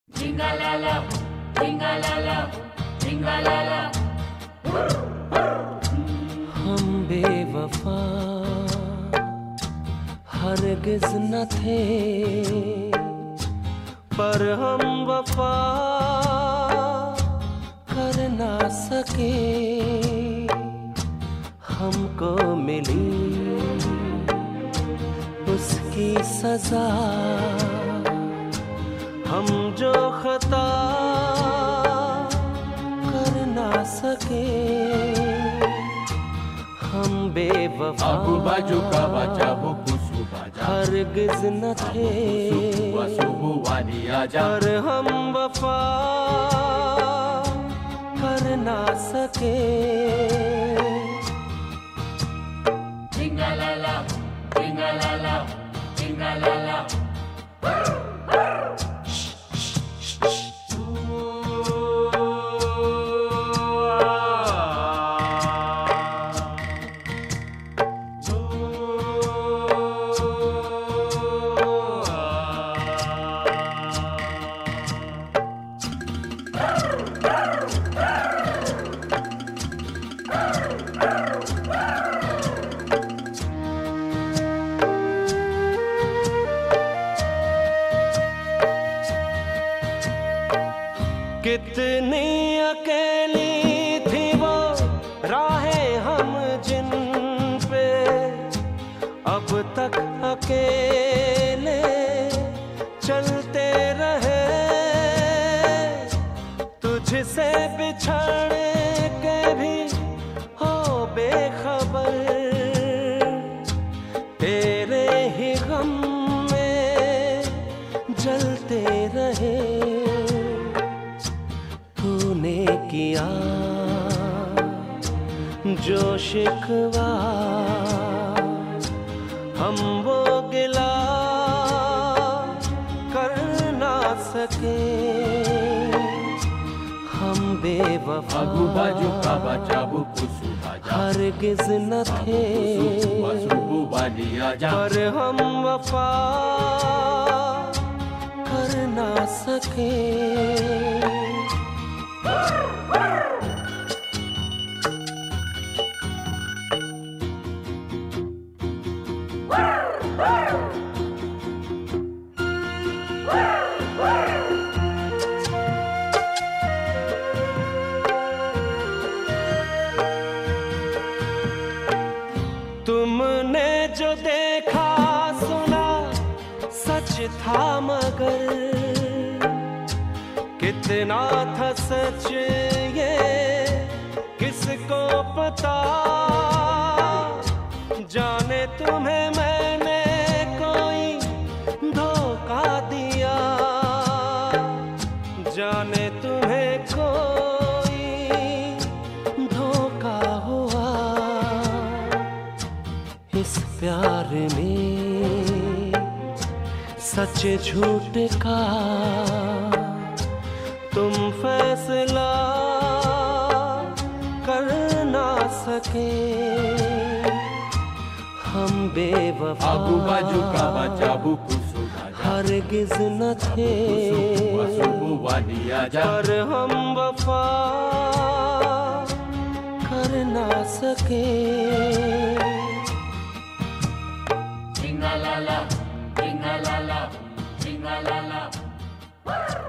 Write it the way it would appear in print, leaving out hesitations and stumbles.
Jingalala, jingalala, jingalala. हम बेवफा हरगिज न थे, पर हम वफा कर ना सके। हमको मिली उसकी सजा, हम जो खता कर ना सके। हम बेवफा Abu baju kabaca buku subaja, हरगिज न थे, subu wadi aja. पर हम वफा कर ना सके। Jingalala, jingalala, jingalala. कितनी अकेली थी वो राहें हम जिन पे, अब तक अकेले चलते रहे। तुझसे बिछड़ के भी हो बेखबर, तेरे ही गम में जलते रहे। तूने किया जो शिकवा, हम वो गिला कर ना सके। हम बेवफा Abu baju kabaca buku subaja, हरगिज न थे, subu wadi aja. पर हम वफा कर ना सके। तुमने जो देखा सुना सच था, मगर कितना था सच ये किसको पता। जाने तुम्हें मैंने कोई धोखा दिया, जाने तुम्हें कोई धोखा हुआ। इस प्यार में सच झूठ का तुम फैसला कर ना सके। हम बेवफा Abu baju kabaca buku subaja, हरगिज न थे, subu wadi aja. पर हम वफा कर ना सके। Jingalala, jingalala, jingalala.